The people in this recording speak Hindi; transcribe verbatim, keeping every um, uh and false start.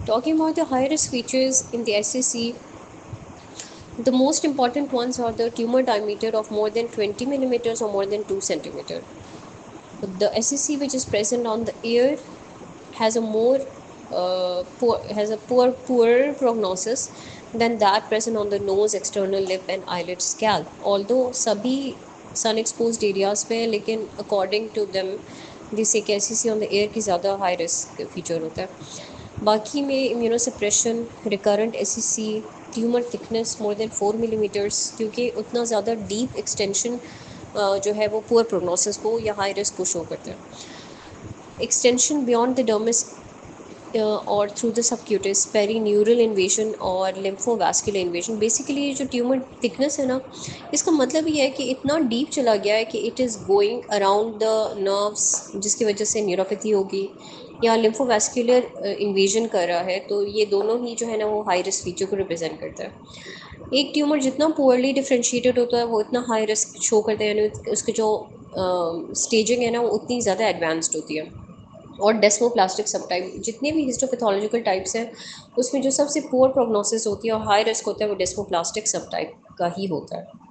Talking about the high risk features in the S C C, the most important ones are the tumor diameter of more than twenty millimeters or more than two centimeter. The S C C which is present on the ear has a more uh, poor has a poor poorer prognosis than that present on the nose, external lip and eyelid scalp. Although सभी sun exposed areas पे, लेकिन according to them जैसे कि S C C on the air की ज़्यादा high risk feature होता है. बाकी में immunosuppression, recurrent S C C, tumour thickness more than four millimetres, क्योंकि उतना ज़्यादा डीप एक्सटेंशन जो है वो पुअर प्रोग्नोसिस को या हाई रिस्क को शो करता है. एक्सटेंशन बियॉन्ड द डर्मिस और through the subcutis perineural invasion और लिम्फोवास्कुलर इन्वेजन. बेसिकली ये जो ट्यूमर थिकनेस है ना, इसका मतलब ये है कि इतना डीप चला गया है कि it is going around the nerves, जिसकी वजह से न्यूरोपैथी होगी या लिम्फोवास्कुलर इन्वेजन कर रहा है. तो ये दोनों ही जो है ना वो हाई रिस्क फीचर को रिप्रेजेंट करता है. एक ट्यूमर जितना पुअरली डिफ्रेंशिएटेड होता है वो इतना हाई रिस्क शो करता है, यानी उसके जो स्टेजिंग है ना वो उतनी ज़्यादा एडवांस्ड होती है. और डेस्मोप्लास्टिक सब टाइप जितने भी हिस्टोपैथोलॉजिकल टाइप्स हैं उसमें जो सबसे पुअर प्रोग्नोसिस होती है और हाई रिस्क होता है वो डेस्मोप्लास्टिक सब टाइप का ही होता है.